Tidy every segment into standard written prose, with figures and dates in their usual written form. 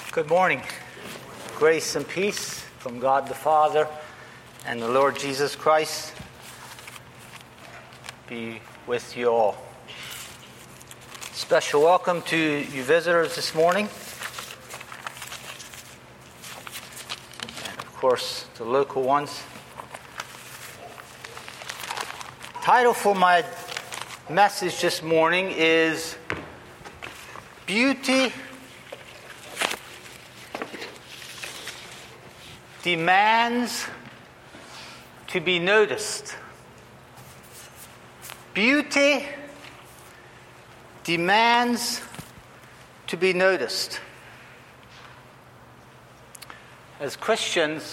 Good morning. Grace and peace from God the Father and the Lord Jesus Christ be with you all. Special welcome to you visitors this morning. And of course, the local ones. Title for my message this morning is Beauty Demands to be noticed. Beauty demands to be noticed. As Christians,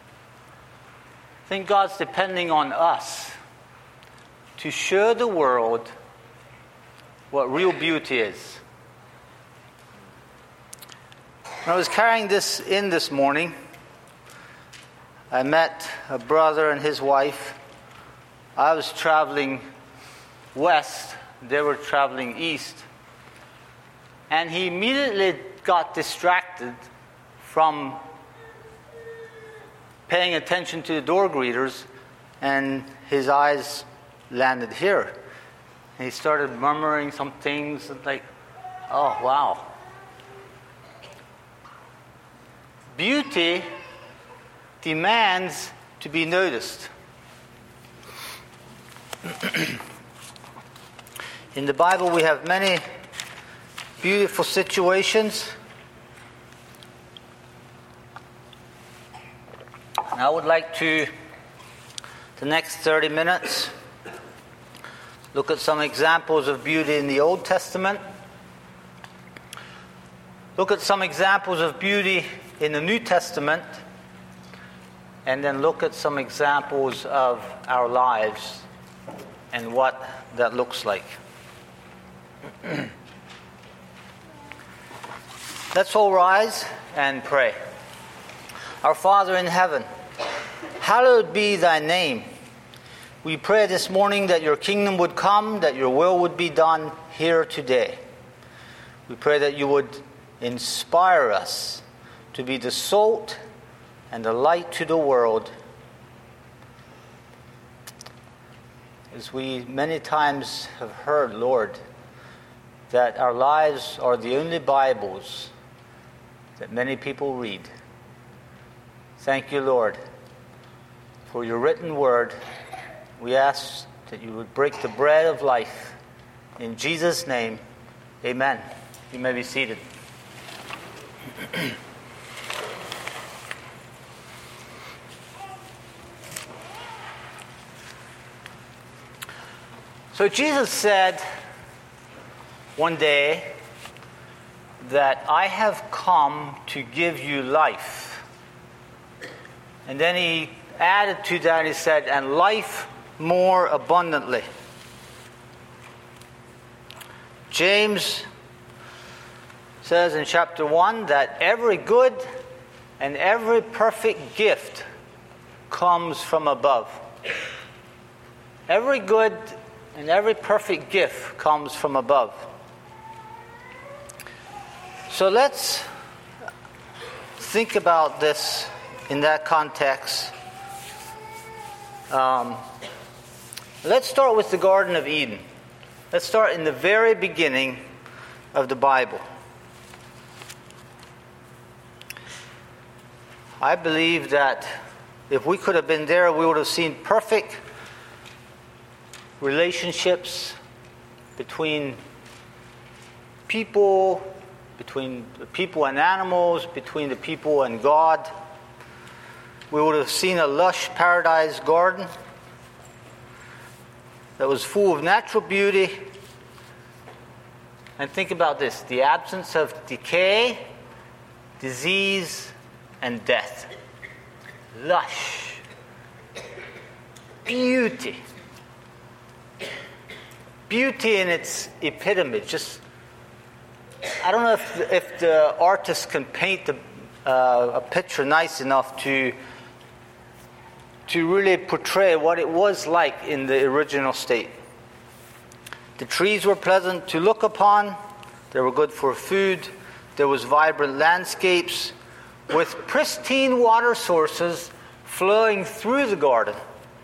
I think God's depending on us to show the world what real beauty is. When I was carrying this in this morning, I met a brother and his wife. I was traveling west, they were traveling east. And he immediately got distracted from paying attention to the door greeters, and his eyes landed here. And he started murmuring some things like, oh, wow. Beauty demands to be noticed. In the Bible, we have many beautiful situations. And I would like to, the next 30 minutes, look at some examples of beauty in the Old Testament. Look at some examples of beauty in the New Testament. And then look at some examples of our lives and what that looks like. Let's all rise and pray. Our Father in heaven, hallowed be thy name. We pray this morning that your kingdom would come, that your will would be done here today. We pray that you would inspire us to be the salt and the light to the world. As we many times have heard, Lord, that our lives are the only Bibles that many people read. Thank you, Lord, for your written word. We ask that you would break the bread of life. In Jesus' name, amen. You may be seated. So Jesus said one day that I have come to give you life. And then he added to that, he said, and life more abundantly. James says in chapter 1 that every good and every perfect gift comes from above. Every good and every perfect gift comes from above. So let's think about this in that context. Let's start with the Garden of Eden. Let's start in the very beginning of the Bible. I believe that if we could have been there, we would have seen perfect relationships between people and animals, between the people and God. We would have seen a lush paradise garden that was full of natural beauty. And think about this, the absence of decay, disease, and death. Lush beauty. Beauty in its epitome. Just, I don't know if the artist can paint a picture nice enough to really portray what it was like in the original state. The trees were pleasant to look upon. They were good for food. There was vibrant landscapes with pristine water sources flowing through the garden.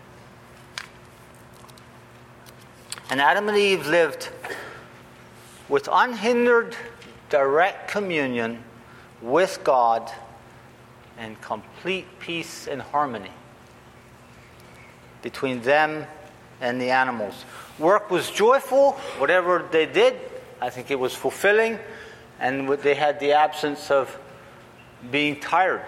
And Adam and Eve lived with unhindered, direct communion with God and complete peace and harmony between them and the animals. Work was joyful, whatever they did. I think it was fulfilling, and they had the absence of being tired.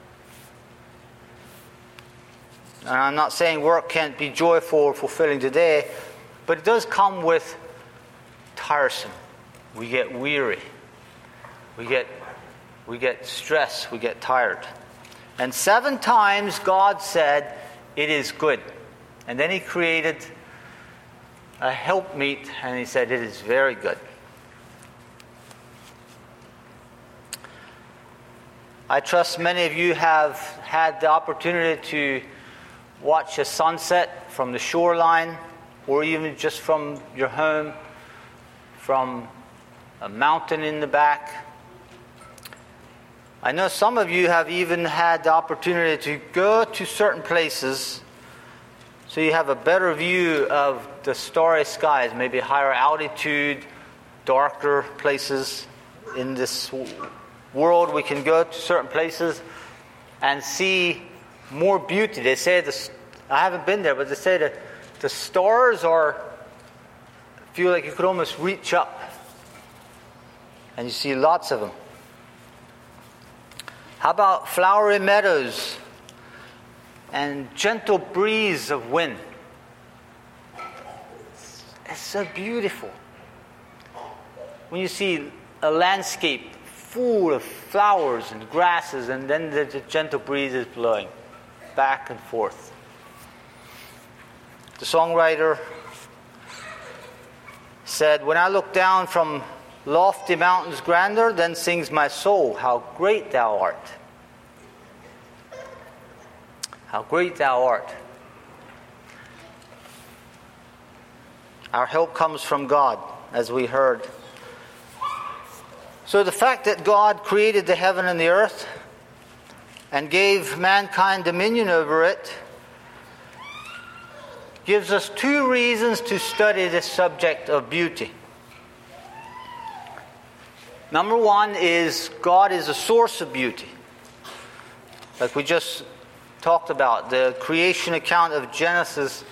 And I'm not saying work can't be joyful or fulfilling today, but it does come with tiresome. We get weary. We get stressed. We get tired. And 7 times God said, "It is good." And then He created a helpmeet, and He said, "It is very good." I trust many of you have had the opportunity to watch a sunset from the shoreline, or even just from your home, from a mountain in the back. I know some of you have even had the opportunity to go to certain places so you have a better view of the starry skies, maybe higher altitude, darker places. In this world, we can go to certain places and see more beauty. They say, I haven't been there, but they say that the stars feel like you could almost reach up. And you see lots of them. How about flowery meadows and gentle breeze of wind? It's so beautiful. When you see a landscape full of flowers and grasses, and then the gentle breeze is blowing back and forth. The songwriter said, "When I look down from lofty mountains grandeur, then sings my soul, how great thou art." How great thou art. Our help comes from God, as we heard. So the fact that God created the heaven and the earth and gave mankind dominion over it gives us 2 reasons to study this subject of beauty. Number 1 is God is a source of beauty. Like we just talked about, the creation account of Genesis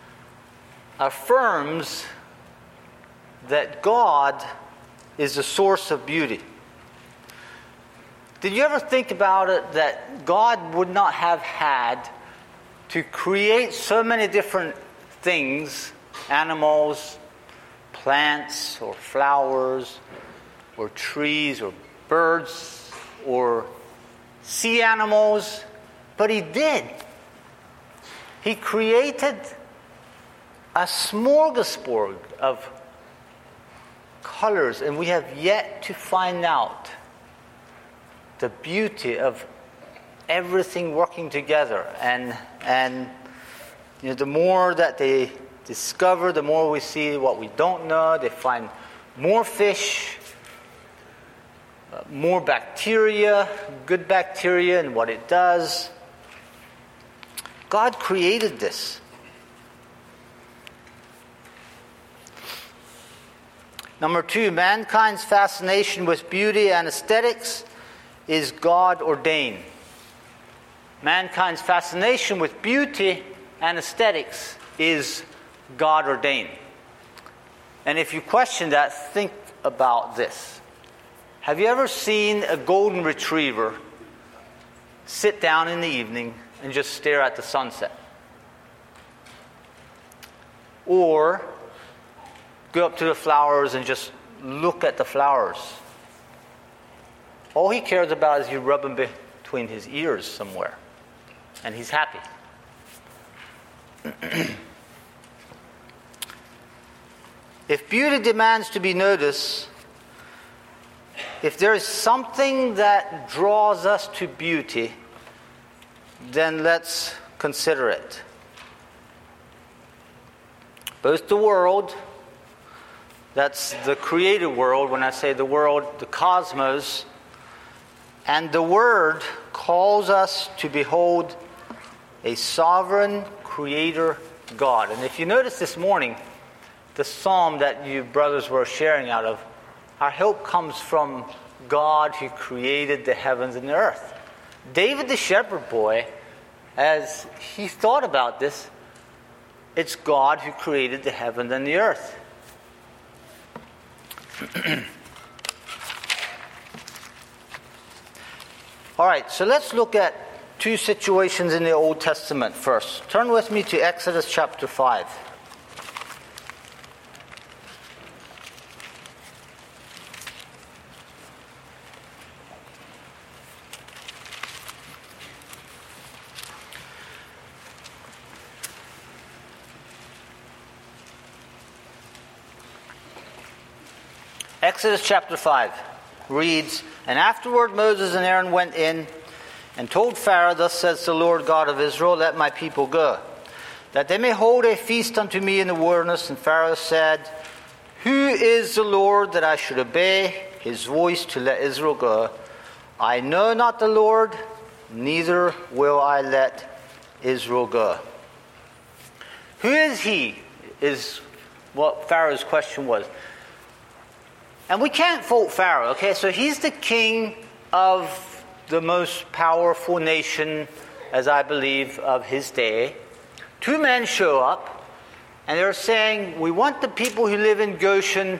affirms that God is the source of beauty. Did you ever think about it that God would not have had to create so many different things, animals, plants, or flowers, or trees, or birds, or sea animals? But He did. He created a smorgasbord of colors, and we have yet to find out the beauty of everything working together. And you know, the more that they discover, the more we see what we don't know. They find more fish, more bacteria, good bacteria, and what it does. God created this. Number 2, mankind's fascination with beauty and aesthetics is God ordained. Mankind's fascination with beauty and aesthetics is God ordained. And if you question that, think about this. Have you ever seen a golden retriever sit down in the evening and just stare at the sunset? Or go up to the flowers and just look at the flowers? All he cares about is you rub him between his ears somewhere, and he's happy. If beauty demands to be noticed, if there is something that draws us to beauty, then let's consider it. Both the world, That's the created world. When I say the world, the cosmos. And the Word calls us to behold a sovereign creator God. And if you notice this morning, the psalm that you brothers were sharing out of, our help comes from God who created the heavens and the earth. David the shepherd boy, as he thought about this, it's God who created the heavens and the earth. All right, so let's look at two situations in the Old Testament first. Turn with me to Exodus chapter 5. Exodus chapter 5 reads, "And afterward Moses and Aaron went in and told Pharaoh, Thus says the Lord God of Israel, Let my people go, that they may hold a feast unto me in the wilderness. And Pharaoh said, Who is the Lord that I should obey his voice to let Israel go? I know not the Lord, neither will I let Israel go." Who is he? Is what Pharaoh's question was. And we can't fault Pharaoh, okay? So he's the king of the most powerful nation, as I believe, of his day. Two men show up, and they're saying, we want the people who live in Goshen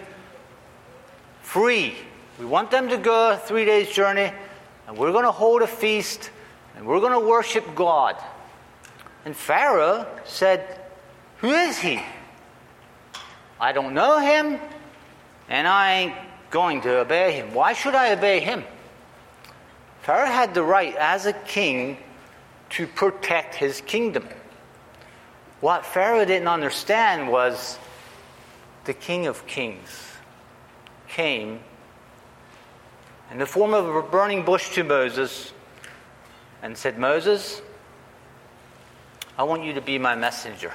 free. We want them to go a 3 days journey, and we're going to hold a feast, and we're going to worship God. And Pharaoh said, Who is he? I don't know him, and I ain't going to obey him. Why should I obey him? Pharaoh had the right as a king to protect his kingdom. What Pharaoh didn't understand was the King of Kings came in the form of a burning bush to Moses and said, Moses, I want you to be my messenger.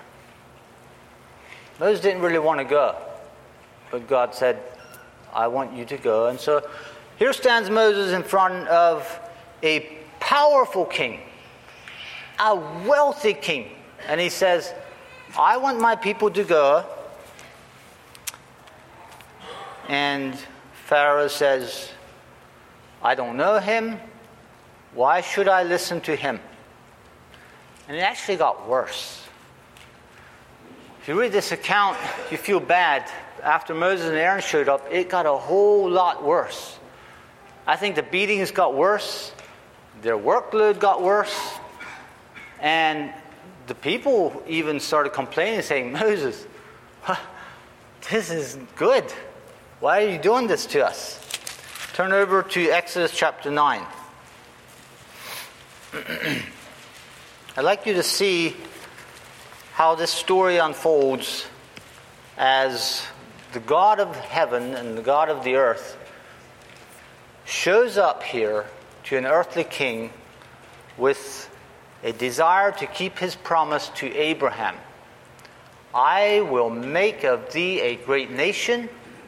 Moses didn't really want to go, but God said, I want you to go. And so here stands Moses in front of a powerful king, a wealthy king. And he says, I want my people to go. And Pharaoh says, I don't know him. Why should I listen to him? And it actually got worse. If you read this account, you feel bad. After Moses and Aaron showed up, it got a whole lot worse. I think the beatings got worse. Their workload got worse. And the people even started complaining, saying, Moses, this is good. Why are you doing this to us? Turn over to Exodus chapter 9. I'd like you to see how this story unfolds as the God of heaven and the God of the earth shows up here to an earthly king with a desire to keep his promise to Abraham. I will make of thee a great nation.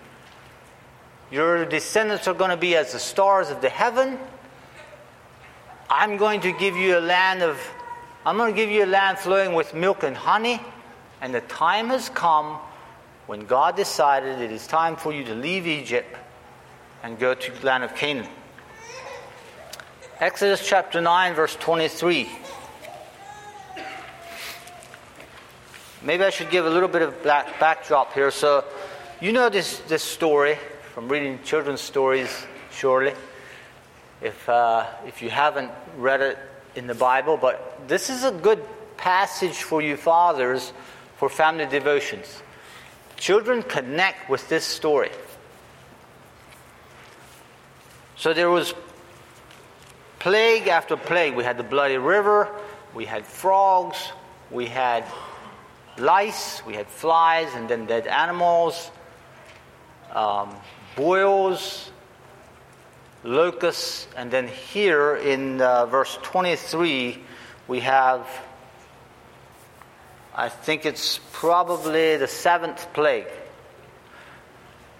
Your descendants are going to be as the stars of the heaven. I'm going to give you a land flowing with milk and honey. And the time has come when God decided it is time for you to leave Egypt and go to the land of Canaan. Exodus chapter 9, verse 23. Maybe I should give a little bit of backdrop here. So, you know this story from reading children's stories, surely, if you haven't read it in the Bible. But this is a good passage for you fathers for family devotions. Children connect with this story. So there was plague after plague. We had the bloody river, we had frogs, we had lice, we had flies, and then dead animals, boils, locusts, and then here in verse 23 we have, I think it's probably the 7th plague.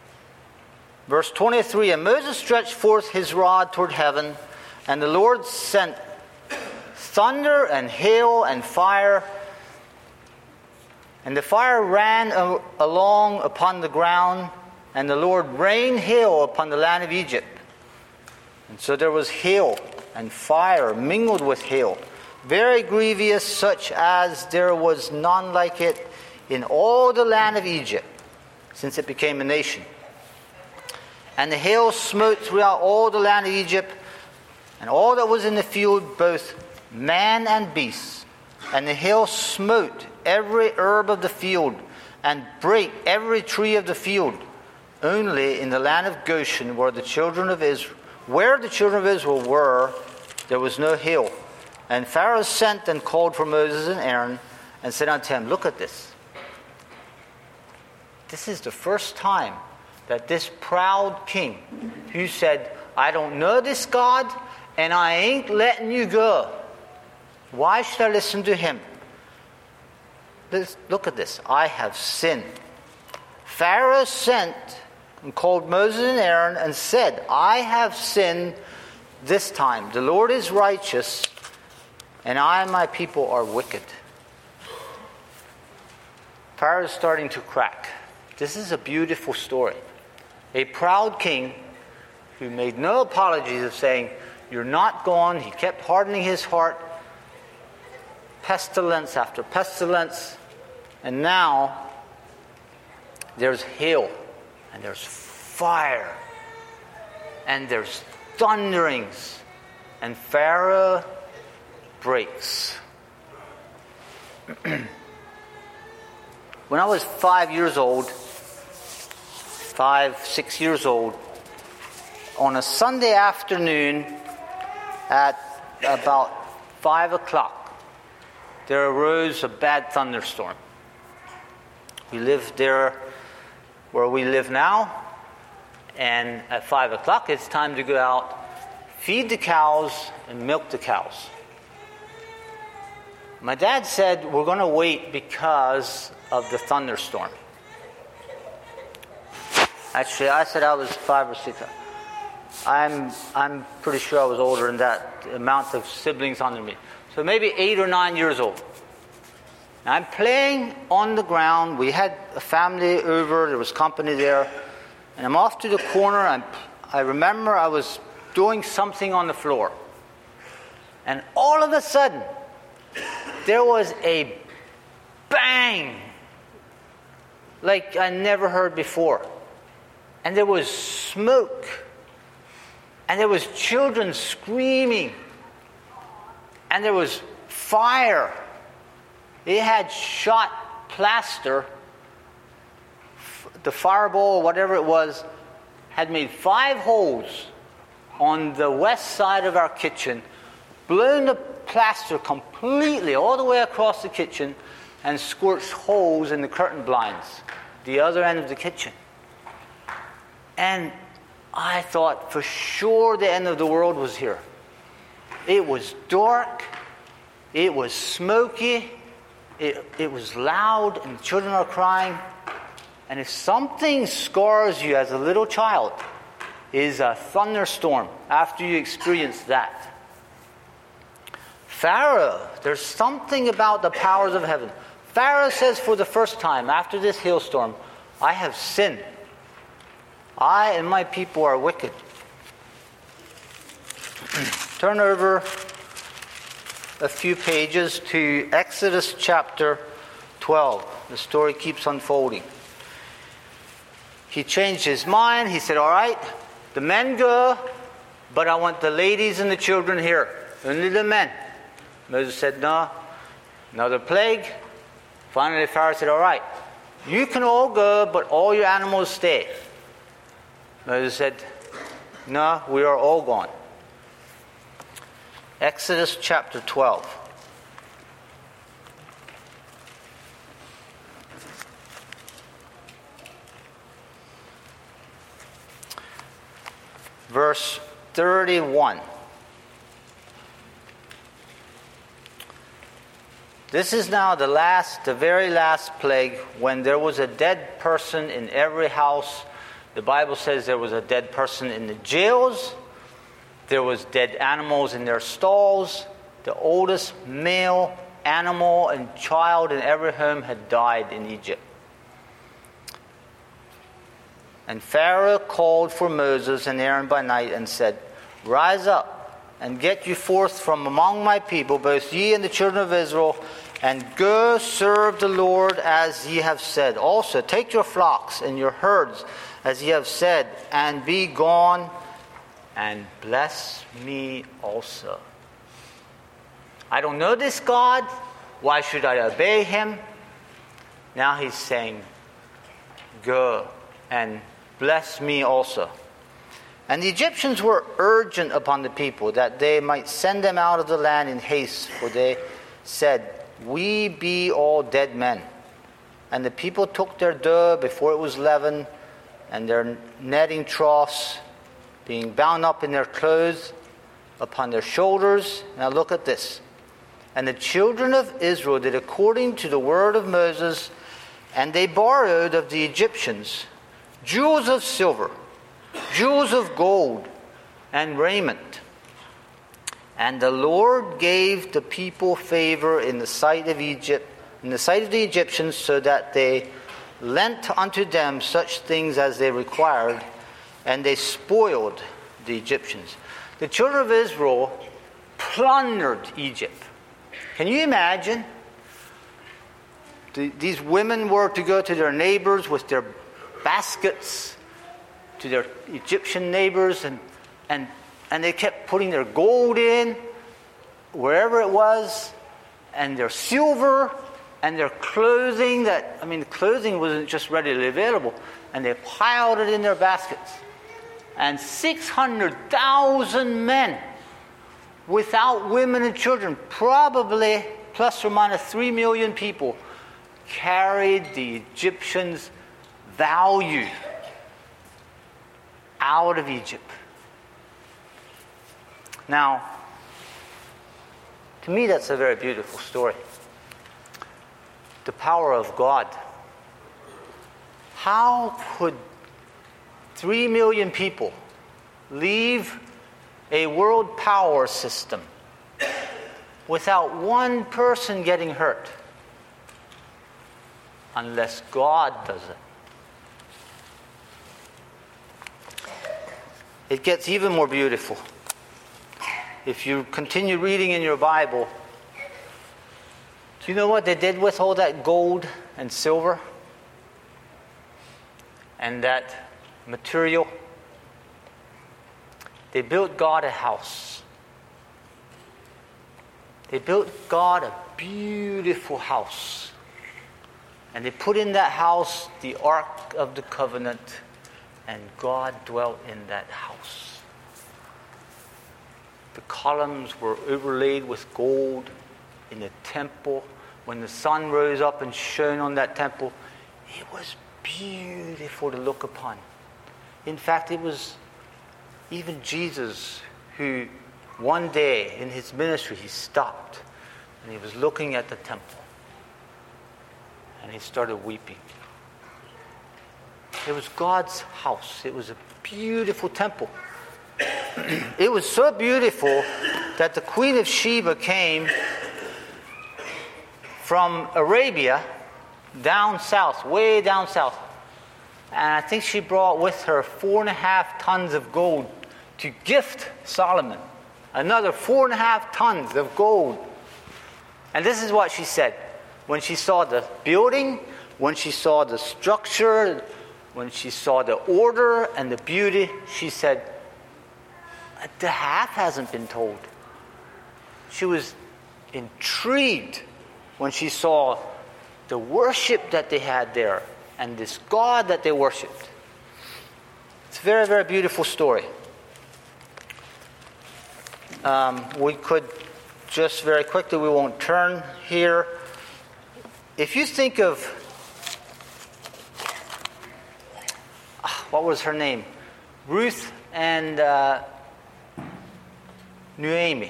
Verse 23, and Moses stretched forth his rod toward heaven, and the Lord sent thunder and hail and fire. And the fire ran along upon the ground, and the Lord rained hail upon the land of Egypt. And so there was hail and fire mingled with hail, very grievous, such as there was none like it in all the land of Egypt, since it became a nation. And the hail smote throughout all the land of Egypt, and all that was in the field, both man and beast. And the hail smote every herb of the field, and brake every tree of the field. Only in the land of Goshen, where the children of Israel were, there was no hail. And Pharaoh sent and called for Moses and Aaron, and said unto him, look at this. This is the first time that this proud king, who said, I don't know this God, and I ain't letting you go. Why should I listen to him? Look at this. I have sinned. Pharaoh sent and called Moses and Aaron and said, I have sinned this time. The Lord is righteous, and I and my people are wicked. Pharaoh is starting to crack. This is a beautiful story. A proud king who made no apologies of saying, you're not gone. He kept hardening his heart. Pestilence after pestilence. And now there's hail, and there's fire, and there's thunderings, and Pharaoh breaks. When I was 6 years old, on a Sunday afternoon at about 5 o'clock, there arose a bad thunderstorm. We lived there where we live now, and at 5 o'clock it's time to go out, feed the cows, and milk the cows. My dad said, we're going to wait because of the thunderstorm. Actually, I said I was 5 or 6. I'm pretty sure I was older than that, the amount of siblings under me. So maybe 8 or 9 years old. Now I'm playing on the ground. We had a family over. There was company there. And I'm off to the corner. I remember I was doing something on the floor. And all of a sudden, there was a bang like I never heard before. And there was smoke. And there was children screaming. And there was fire. It had shot plaster. The fireball, whatever it was, had made 5 holes on the west side of our kitchen, blown the plaster completely all the way across the kitchen, and scorched holes in the curtain blinds, the other end of the kitchen. And I thought for sure the end of the world was here. It was dark. It was smoky. It was loud, and the children are crying. And if something scars you as a little child, is a thunderstorm after you experience that. Pharaoh, there's something about the powers of heaven. Pharaoh says for the first time after this hailstorm, I have sinned. I and my people are wicked. Turn over a few pages to Exodus chapter 12. The story keeps unfolding. He changed his mind. He said, all right, the men go, but I want the ladies and the children here. Only the men. Moses said, no. Another plague. Finally, Pharaoh said, all right, you can all go, but all your animals stay. Moses said, no, we are all gone. Exodus chapter 12. Verse 31. This is now the very last plague, when there was a dead person in every house. The Bible says there was a dead person in the jails. There was dead animals in their stalls. The oldest male animal and child in every home had died in Egypt. And Pharaoh called for Moses and Aaron by night and said, "Rise up and get you forth from among my people, both ye and the children of Israel, and go serve the Lord as ye have said. Also take your flocks and your herds as ye have said, and be gone, and bless me also." I don't know this God. Why should I obey him? Now he's saying, go and bless me also. And the Egyptians were urgent upon the people that they might send them out of the land in haste, for they said, "We be all dead men." And the people took their dough before it was leavened, and their netting troughs, being bound up in their clothes upon their shoulders. Now look at this. And the children of Israel did according to the word of Moses, and they borrowed of the Egyptians jewels of silver, jewels of gold, and raiment. And the Lord gave the people favor in the sight of Egypt, in the sight of the Egyptians, so that they lent unto them such things as they required, and they spoiled the Egyptians. The children of Israel plundered Egypt. Can you imagine? These women were to go to their neighbors with their baskets, to their Egyptian neighbors, and they kept putting their gold in, wherever it was, and their silver, and their clothing. The clothing wasn't just readily available, and they piled it in their baskets. And 600,000 men, without women and children, probably plus or minus 3 million people, carried the Egyptians' value out of Egypt. Now, to me, that's a very beautiful story. The power of God. How could 3 million people leave a world power system without one person getting hurt? Unless God does it. It gets even more beautiful. If you continue reading in your Bible, do you know what they did with all that gold and silver and that material? They built God a house. They built God a beautiful house. And they put in that house the Ark of the Covenant, and God dwelt in that house. The columns were overlaid with gold in the temple. When the sun rose up and shone on that temple, it was beautiful to look upon. In fact, it was even Jesus who one day in his ministry he stopped and he was looking at the temple and he started weeping. It was God's house. It was a beautiful temple. It was so beautiful that the Queen of Sheba came from Arabia down south, way down south. And I think she brought with her 4.5 tons of gold to gift Solomon. Another 4.5 tons of gold. And this is what she said. When she saw the building, when she saw the structure, when she saw the order and the beauty, she said, the half hasn't been told. She was intrigued when she saw the worship that they had there and this God that they worshipped. It's a very, very beautiful story. We could just very quickly, we won't turn here. If you think of, what was her name? Ruth and Naomi.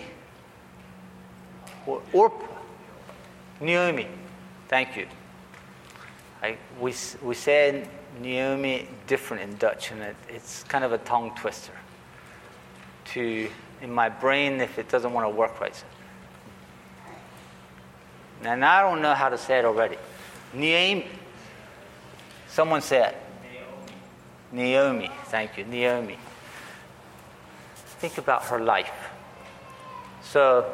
Naomi. Thank you. We say Naomi different in Dutch, and it's kind of a tongue twister. In my brain, if it doesn't want to work right. And I don't know how to say it already. Naomi. Someone say it. Naomi. Thank you. Naomi. Think about her life. So,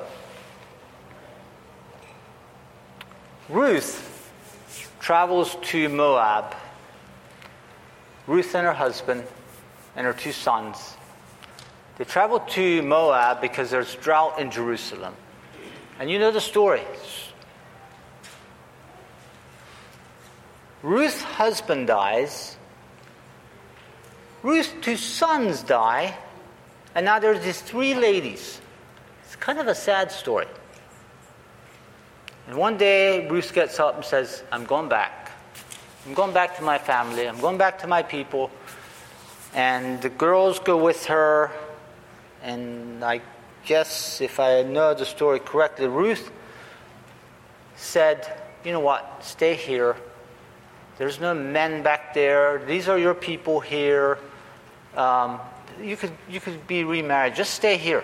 Ruth travels to Moab. Ruth and her husband and her 2 sons. They travel to Moab because there's drought in Jerusalem. And you know the story. Ruth's husband dies. Ruth's 2 sons die. And now there's these 3 ladies. It's kind of a sad story. And one day, Ruth gets up and says, I'm going back. I'm going back to my family. I'm going back to my people. And the girls go with her. And I guess, if I know the story correctly, Ruth said, you know what, stay here. There's no men back there. These are your people here. You could be remarried. Just stay here.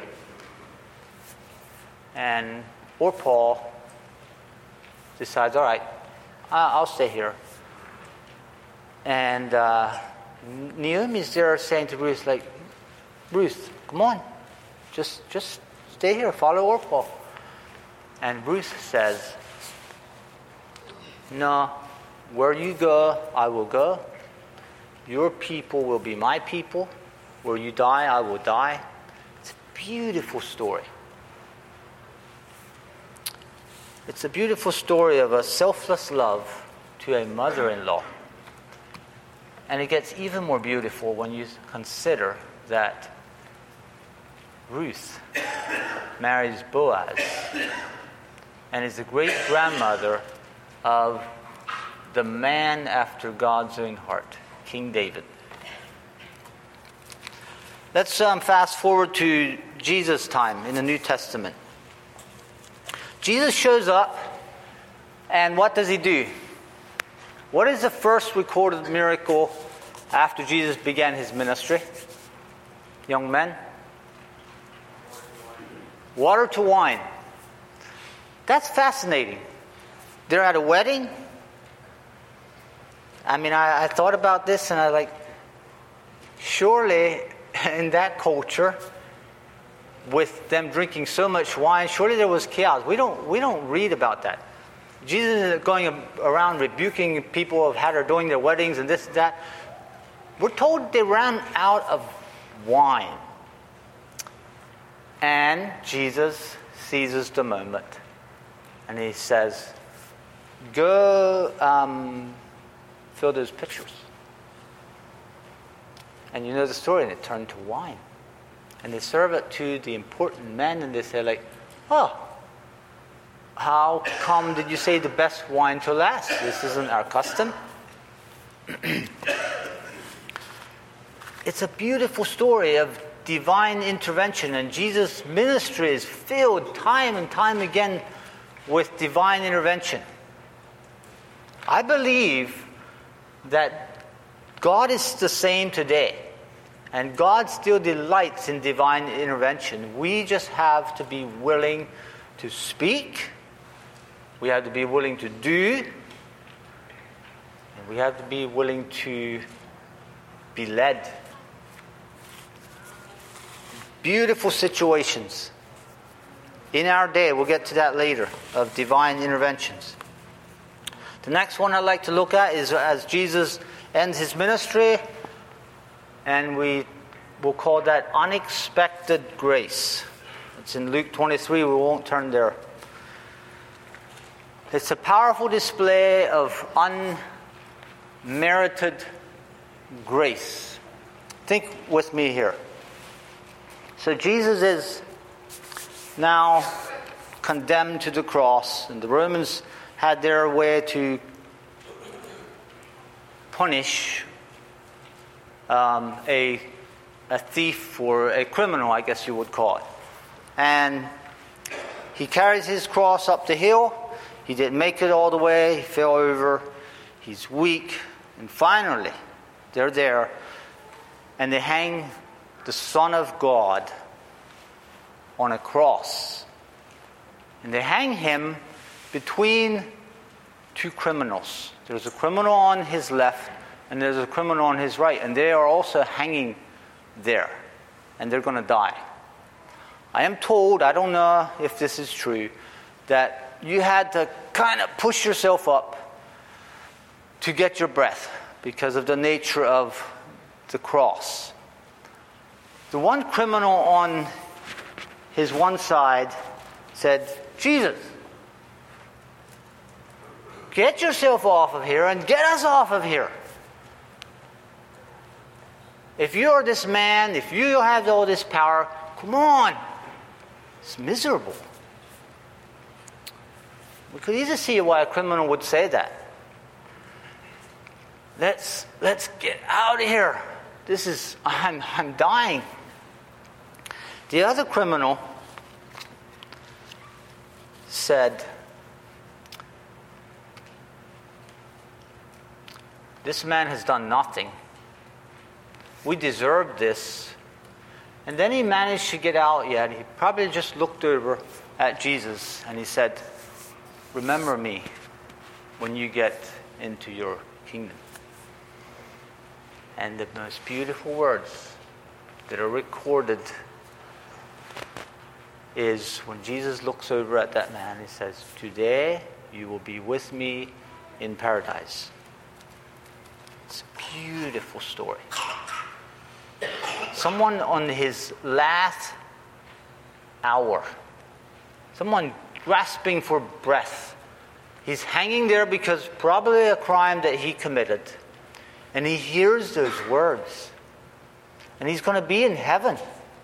And Orpah decides, all right, I'll stay here. And Naomi's there saying to Ruth, like, Ruth, come on, just stay here, follow Orpah. And Ruth says, no, where you go, I will go. Your people will be my people. Where you die, I will die. It's a beautiful story. It's a beautiful story of a selfless love to a mother-in-law. And it gets even more beautiful when you consider that Ruth marries Boaz and is the great-grandmother of the man after God's own heart, King David. Let's fast forward to Jesus' time in the New Testament. Jesus shows up, and what does he do? What is the first recorded miracle after Jesus began his ministry? Young men? Water to wine. That's fascinating. They're at a wedding. I mean, I thought about this, and I was like, surely in that culture, with them drinking so much wine, surely there was chaos. We don't read about that. Jesus is going around rebuking people who are doing their weddings and this and that. We're told they ran out of wine. And Jesus seizes the moment. And he says, go fill those pitchers. And you know the story, and it turned to wine. And they serve it to the important men, and they say, like, oh, how come did you say the best wine to last? This isn't our custom. It's a beautiful story of divine intervention, and Jesus' ministry is filled time and time again with divine intervention. I believe that God is the same today. And God still delights in divine intervention. We just have to be willing to speak. We have to be willing to do. And we have to be willing to be led. Beautiful situations in our day, we'll get to that later, of divine interventions. The next one I'd like to look at is as Jesus ends his ministry, and we will call that unexpected grace. It's in Luke 23. We won't turn there. It's a powerful display of unmerited grace. Think with me here. So Jesus is now condemned to the cross, and the Romans had their way to punish a thief or a criminal, I guess you would call it. And he carries his cross up the hill. He didn't make it all the way. He fell over. He's weak. And finally, They're there, and they hang the Son of God on a cross. And they hang him between two criminals. There's a criminal on his left, and there's a criminal on his right, and they are also hanging there, and they're going to die. I am told, I don't know if this is true, that you had to kind of push yourself up to get your breath because of the nature of the cross. The one criminal on his one side said, "Jesus, get yourself off of here and get us off of here. If you're this man, if you have all this power, come on." It's miserable. We could easily see why a criminal would say that. Let's get out of here. I'm dying. The other criminal said, "This man has done nothing. We deserve this." And then he managed to get out yet. He probably just looked over at Jesus and he said, "Remember me when you get into your kingdom." And the most beautiful words that are recorded is when Jesus looks over at that man, he says, "Today you will be with me in paradise." It's a beautiful story. Someone on his last hour, someone grasping for breath. He's hanging there because probably a crime that he committed. And he hears those words. And he's going to be in heaven.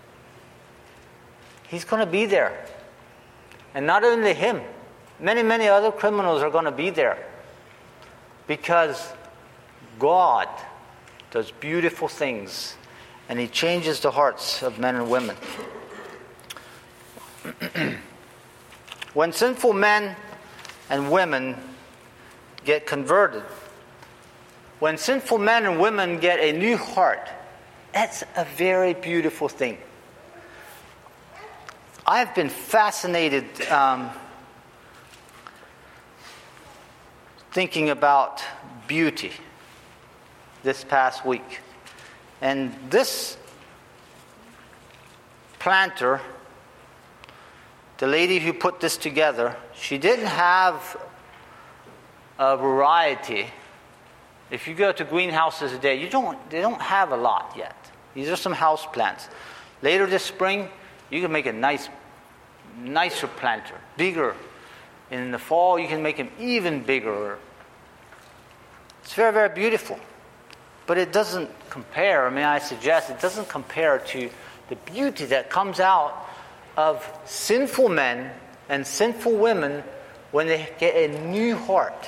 He's going to be there. And not only him, many, many other criminals are going to be there. Because God does beautiful things. And he changes the hearts of men and women. When sinful men and women get converted, when sinful men and women get a new heart, that's a very beautiful thing. I've been fascinated thinking about beauty this past week. And this planter, the lady who put this together, she didn't have a variety. If you go to greenhouses today, they don't have a lot yet. These are some house plants. Later this spring, you can make a nicer planter, bigger. In the fall, you can make them even bigger. It's very, very beautiful. But it doesn't compare, I suggest, it doesn't compare to the beauty that comes out of sinful men and sinful women when they get a new heart.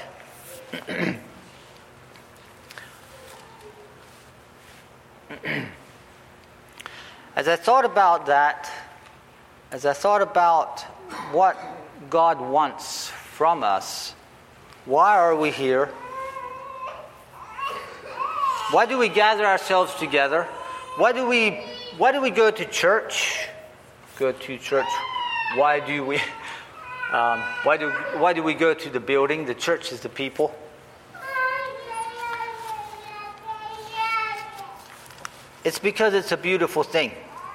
As I thought about that, as I thought about what God wants from us, why are we here? Why do we gather ourselves together? Why do we go to church? Go to church. Why do we go to the building? The church is the people. It's because it's a beautiful thing.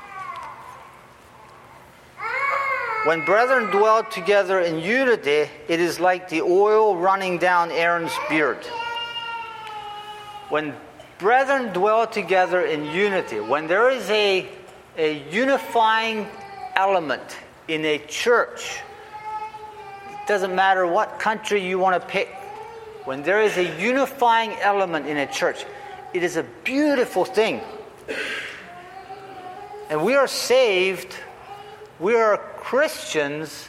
When brethren dwell together in unity, it is like the oil running down Aaron's beard. When brethren dwell together in unity, when there is a unifying element in a church, it doesn't matter what country you want to pick, when there is a unifying element in a church, it is a beautiful thing. And we are saved, we are Christians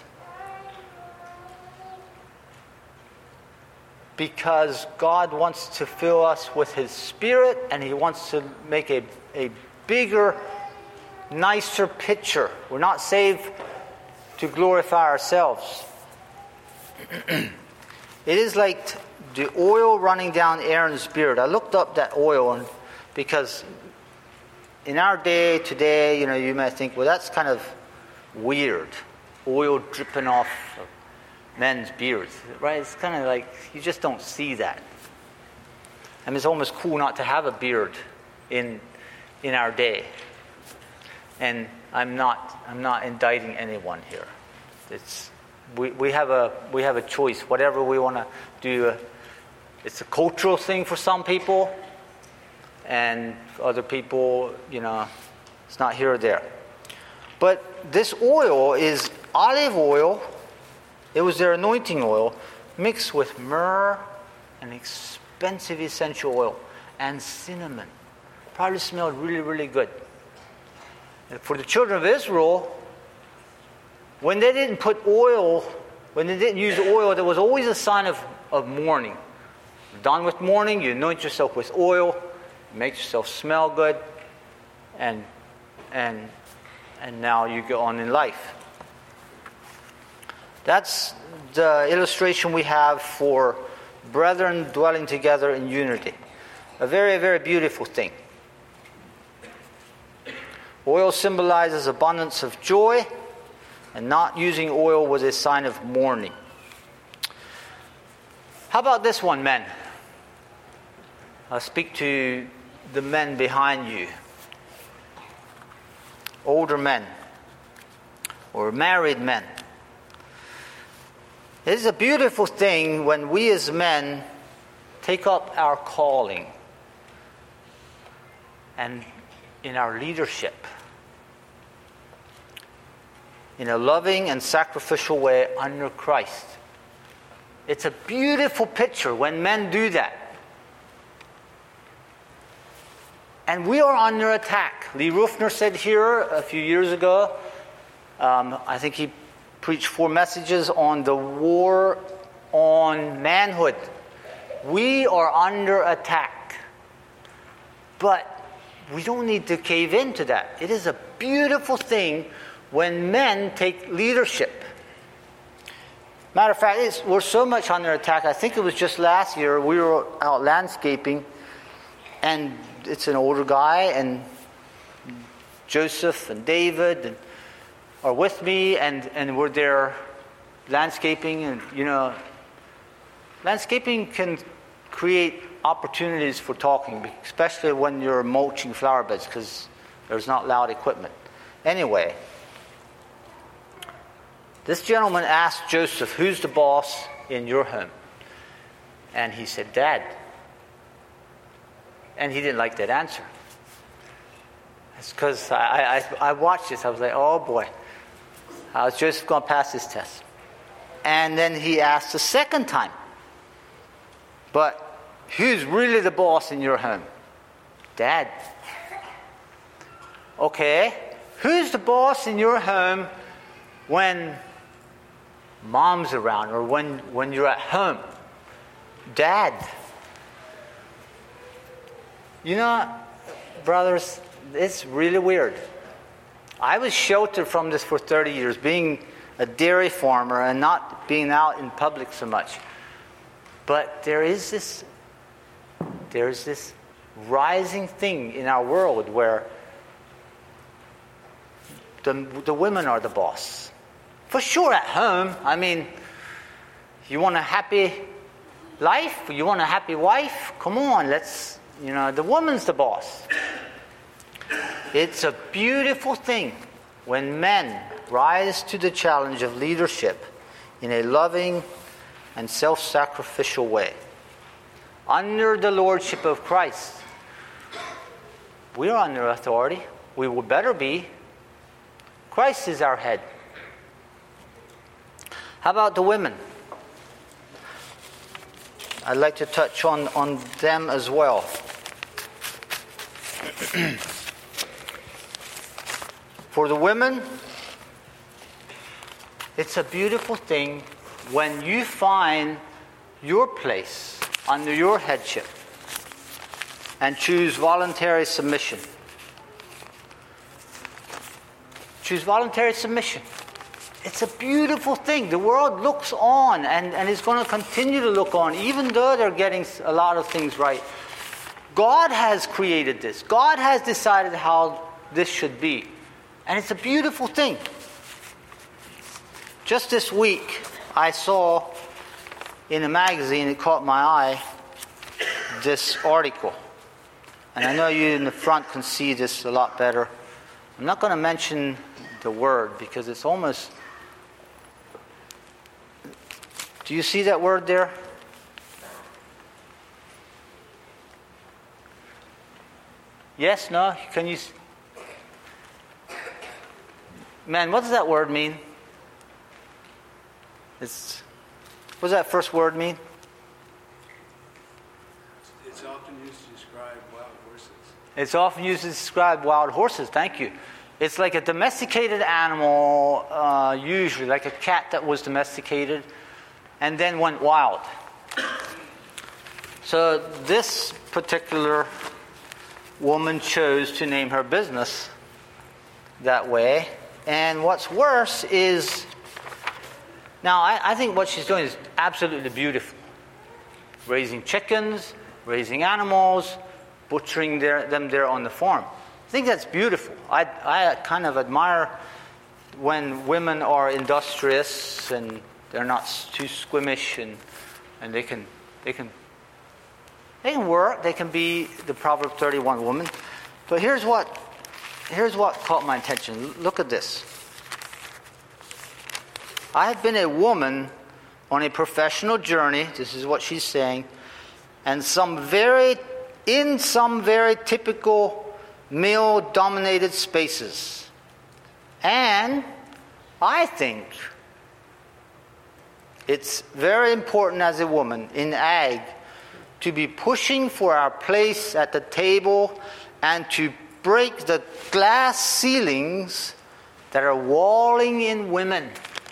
because God wants to fill us with His Spirit, and He wants to make a bigger, nicer picture. We're not saved to glorify ourselves. It is like the oil running down Aaron's beard. I looked up that oil, and Because in our day today, you may think, well, that's kind of weird. Oil dripping off of men's beards, right? It's kind of like, you just don't see that. I mean, it's almost cool not to have a beard in our day. And I'm not indicting anyone here. We have a choice. Whatever we want to do, it's a cultural thing for some people, and other people, it's not here or there. But this oil is olive oil. It was their anointing oil mixed with myrrh, an expensive essential oil, and cinnamon. Probably smelled really, really good. And for the children of Israel, when they didn't use oil, there was always a sign of mourning. Done with mourning, you anoint yourself with oil, make yourself smell good, and now you go on in life. That's the illustration we have for brethren dwelling together in unity. A very, very beautiful thing. Oil symbolizes abundance of joy, and not using oil was a sign of mourning. How about this one, men? I'll speak to the men behind you. Older men or married men. It is a beautiful thing when we as men take up our calling and in our leadership in a loving and sacrificial way under Christ. It's a beautiful picture when men do that. And we are under attack. Lee Rufner said here a few years ago, I think he preached 4 messages on the war on manhood. We are under attack. But we don't need to cave into that. It is a beautiful thing when men take leadership. Matter of fact, we're so much under attack. I think it was just last year we were out landscaping, and it's an older guy, and Joseph and David are with me, and we're there landscaping, and landscaping can create opportunities for talking, especially when you're mulching flower beds, because there's not loud equipment. Anyway, this gentleman asked Joseph, "Who's the boss in your home?" And he said, "Dad." And he didn't like that answer. It's because I watched this. I was like, oh boy. I was just going to pass this test. And then he asked the second time, "But who's really the boss in your home?" "Dad." "Okay. Who's the boss in your home when mom's around or when you're at home?" "Dad." Brothers, it's really weird. I was sheltered from this for 30 years, being a dairy farmer and not being out in public so much. But there's this rising thing in our world where the women are the boss. For sure at home. I mean, you want a happy life? You want a happy wife? Come on, the woman's the boss. It's a beautiful thing when men rise to the challenge of leadership in a loving and self-sacrificial way. Under the lordship of Christ, we are under authority. We will better be. Christ is our head. How about the women? I'd like to touch on them as well. For the women, it's a beautiful thing when you find your place under your headship and choose voluntary submission. Choose voluntary submission. It's a beautiful thing. The world looks on and is going to continue to look on, even though they're getting a lot of things right. God has created this. God has decided how this should be. And it's a beautiful thing. Just this week, I saw in a magazine, it caught my eye, this article. And I know you in the front can see this a lot better. I'm not going to mention the word because it's almost... Do you see that word there? Yes? No? Can you... Man, what does that word mean? What does that first word mean? It's often used to describe wild horses. It's often used to describe wild horses. Thank you. It's like a domesticated animal, usually like a cat that was domesticated and then went wild. So this particular woman chose to name her business that way. And what's worse is, now I think what she's doing is absolutely beautiful. Raising chickens, raising animals, butchering them there on the farm. I think that's beautiful. I kind of admire when women are industrious and they're not too squeamish and they can work. They can be the Proverb 31 woman. But here's what caught my attention. Look at this. I have been a woman on a professional journey. This is what she's saying. And in some very typical male-dominated spaces. And I think it's very important as a woman in ag to be pushing for our place at the table and to break the glass ceilings that are walling in women.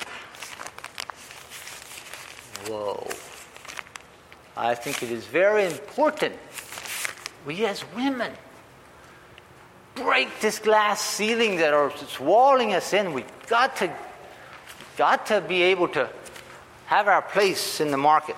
Whoa. I think it is very important we as women break this glass ceiling that is walling us in. We've got to be able to have our place in the market.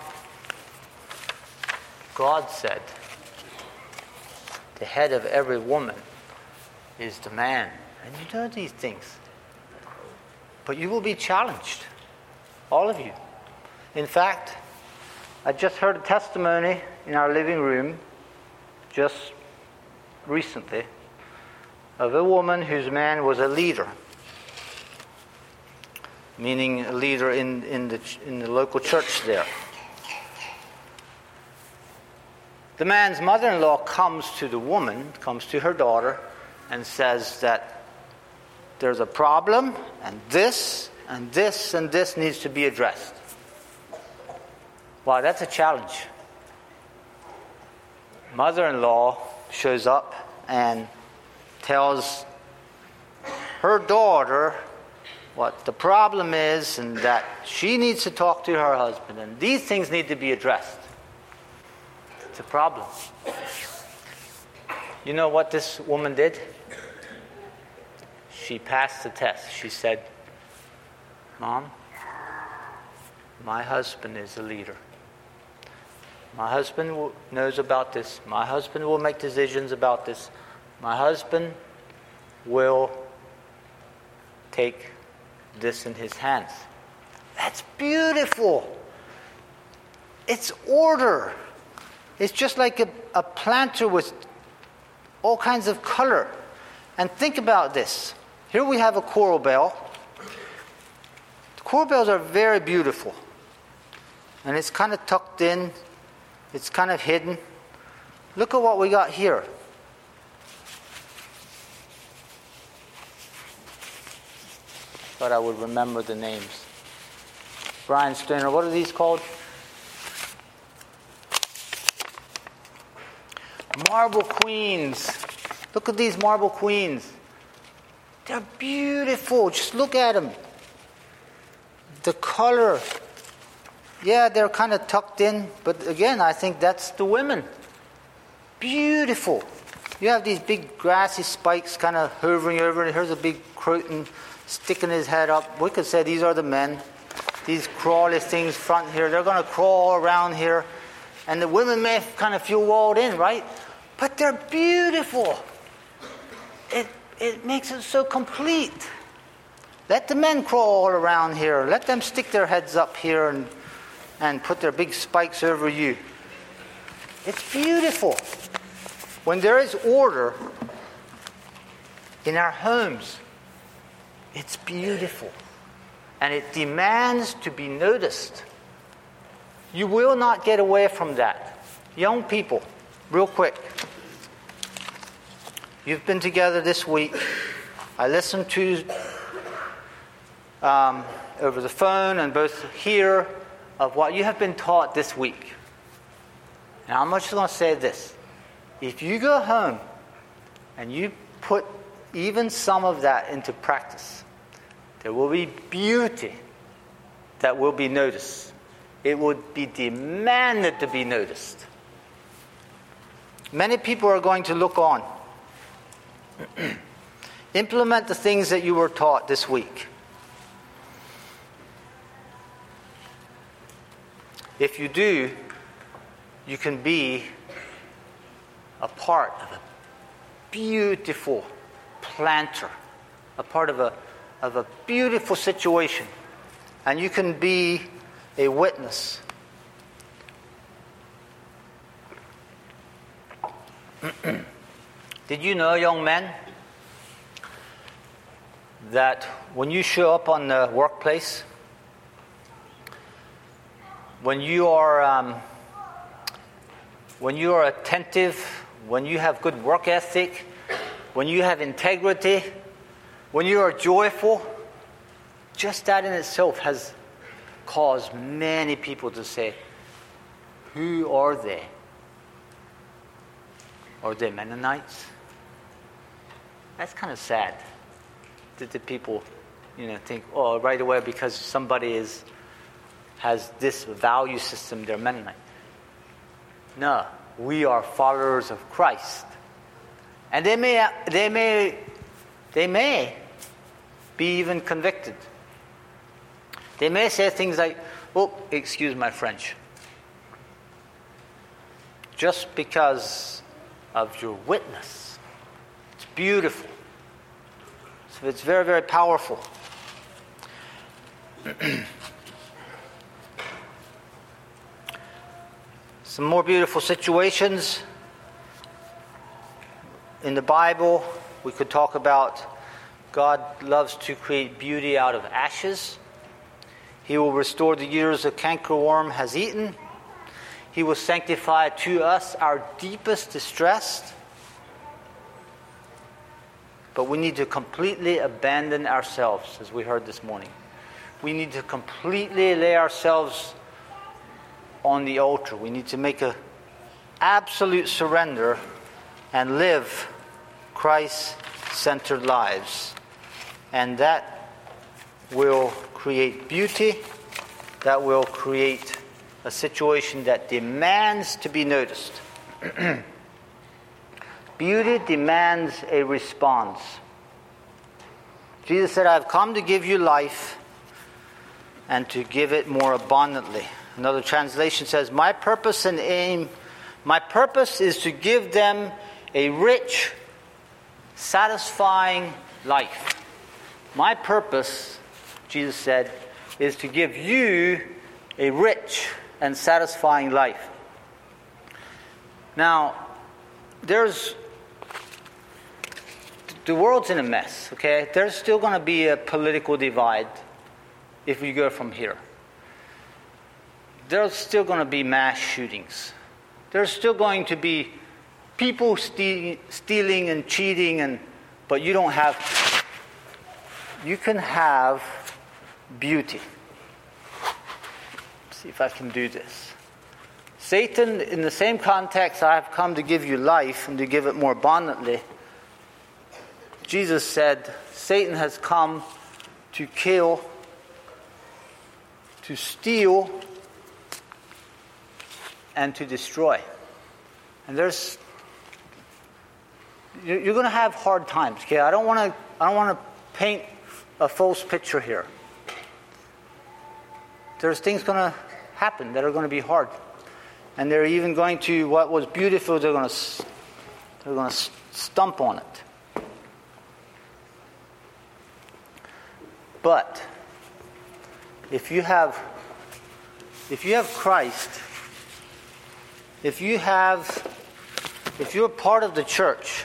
God said, the head of every woman is the man. And you know these things. But you will be challenged. All of you. In fact, I just heard a testimony in our living room just recently of a woman whose man was a leader, meaning a leader in the local church there. The man's mother-in-law comes to her daughter, and says that there's a problem, and this, and this, and this needs to be addressed. Wow, that's a challenge. Mother-in-law shows up and tells her daughter what the problem is and that she needs to talk to her husband, and these things need to be addressed. It's a problem. You know what this woman did? She passed the test. She said, Mom, my husband is a leader. My husband knows about this. My husband will make decisions about this. My husband will take this in his hands. That's beautiful. It's order. It's just like a planter with all kinds of color. And think about this. Here we have a coral bell. The coral bells are very beautiful. And it's kind of tucked in. It's kind of hidden. Look at what we got here. Thought I would remember the names. Brian Stoner, what are these called? Marble queens. Look at these marble queens. They're beautiful. Just look at them. The color. Yeah, they're kind of tucked in, but again, I think that's the women. Beautiful. You have these big grassy spikes kind of hovering over it. Here's a big croton sticking his head up. We could say these are the men. These crawly things front here, they're going to crawl around here. And the women may kind of feel walled in, right? But they're beautiful. It makes it so complete. Let the men crawl all around here. Let them stick their heads up here and put their big spikes over you. It's beautiful. When there is order in our homes, it's beautiful. And it demands to be noticed. You will not get away from that. Young people, real quick. You've been together this week. I listened to over the phone and both here of what you have been taught this week. And I'm just going to say this. If you go home and you put even some of that into practice, there will be beauty that will be noticed. It would be demanded to be noticed. Many people are going to look on. Implement the things that you were taught this week. If you do, you can be a part of a beautiful planter, a part of a beautiful situation, and you can be a witness. Did you know, young men, that when you show up on the workplace, when you are attentive, when you have good work ethic, when you have integrity, when you are joyful, just that in itself has caused many people to say, who are they? Are they Mennonites? That's kind of sad that the people, think, right away because somebody has this value system, they're Mennonite. No, we are followers of Christ. And they may be even convicted. They may say things like, excuse my French. Just because of your witness. It's beautiful. So it's very, very powerful. Some more beautiful situations in the Bible. We could talk about God loves to create beauty out of ashes. He will restore the years the cankerworm has eaten. He will sanctify to us our deepest distress. But we need to completely abandon ourselves, as we heard this morning. We need to completely lay ourselves on the altar. We need to make an absolute surrender and live Christ-centered lives. And that will create beauty. That will create a situation that demands to be noticed. Beauty demands a response. Jesus said, I've come to give you life and to give it more abundantly. Another translation says, my purpose is to give them a rich, satisfying life. My purpose, Jesus said, is to give you a rich and satisfying life. Now, the world's in a mess, okay? There's still going to be a political divide if we go from here. There's still going to be mass shootings. There's still going to be people stealing and cheating, but you can have beauty. Let's see if I can do this. Satan, in the same context, I have come to give you life and to give it more abundantly. Jesus said, Satan has come to kill, to steal, and to destroy. And you're going to have hard times. Okay, I don't want to paint a false picture here. There's things going to happen that are going to be hard, and they're even going to, what was beautiful, they're going to They're going to stump on it. But if you have Christ, if you're part of the church,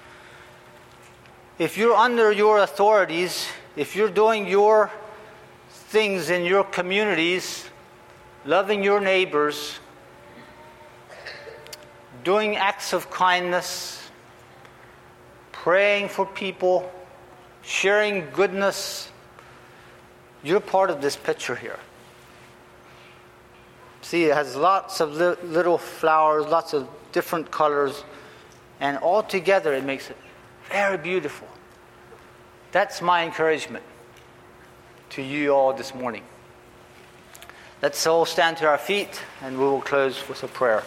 if you're under your authorities, if you're doing your things in your communities, loving your neighbors, doing acts of kindness, praying for people, sharing goodness, you're part of this picture here. See, it has lots of little flowers, lots of different colors, and all together it makes it very beautiful. That's my encouragement to you all this morning. Let's all stand to our feet and we will close with a prayer.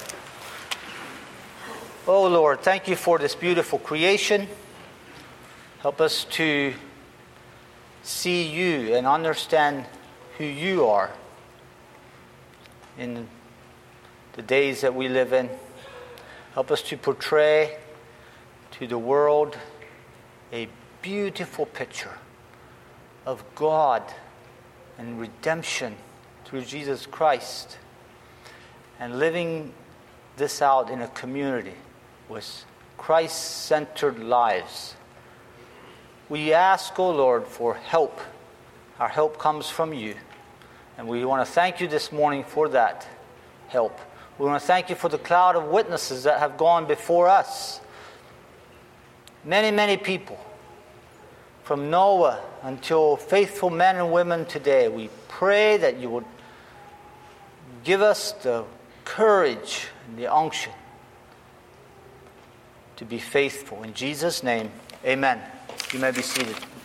Oh Lord, thank you for this beautiful creation. Help us to see you and understand who you are in the days that we live in. Help us to portray to the world a beautiful picture of God and redemption through Jesus Christ, and living this out in a community with Christ-centered lives. We ask, O Lord, for help. Our help comes from you, and we want to thank you this morning for that help. We want to thank you for the cloud of witnesses that have gone before us. Many, many people, from Noah until faithful men and women today. We pray that you would give us the courage and the unction to be faithful. In Jesus' name, amen. You may be seated.